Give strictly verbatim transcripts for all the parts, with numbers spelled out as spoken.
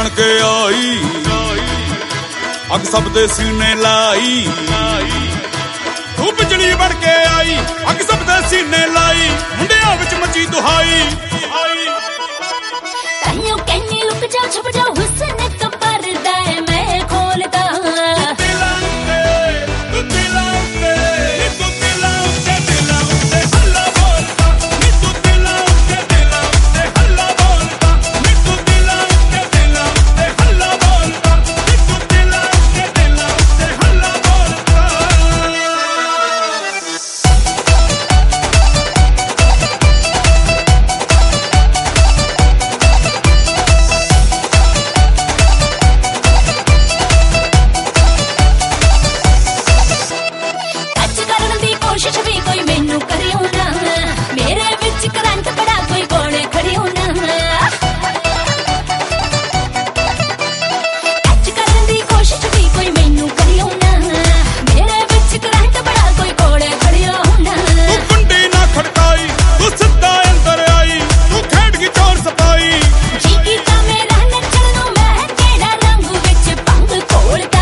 बन के आई, अग सब दे सीने लाई। तू बिजली बन के आई, अग सब दे सीने लाई। मुंडिया विच मची दुहाई। ताइयों कहनी लुक जा छुप जा, हुस्न का पर्दा है मैं खोलता। कोशिश भी कोई मैनू करी होना, मेरे विच करंट बड़ा कोई कोने खड़ी होना। टच करन दी कोशिश भी कोई मैनू करी होना, मेरे विच करंट बड़ा कोई कोने खड़ी होना। तू कुंडी ना खड़काई, तू सिद्धा अंदर आई। तू खेड की चोर सपाई। जी कीता मेरा नचण नू मैं तेरा रंग विच भंग खोलदा।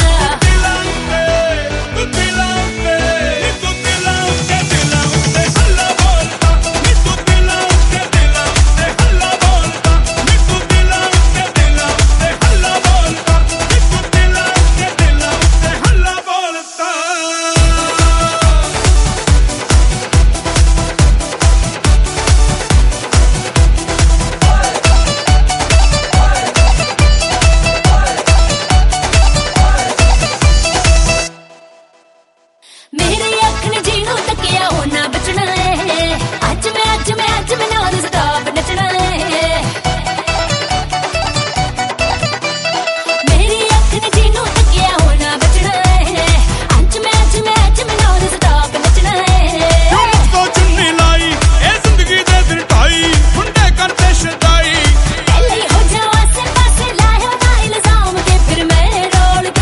मेरे अख ने जीनू तकिया होना बचना है। अज मैं अज मैं अज मैं नॉन स्टॉप नचना है। मेरी अख ने जीनू तकिया होना बचना है। अज मैं अज मैं अज मैं नॉन स्टॉप नचना है। क्यों मुझको चुन्नी लाई, ए जिंदगी दे दिन ढाई। मुंडे करते शदाई, पहले हो जाओ आसे पासे लाया ना इल्जाम के फिर मैं रोलता।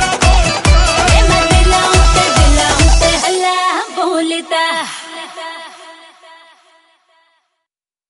बोलता।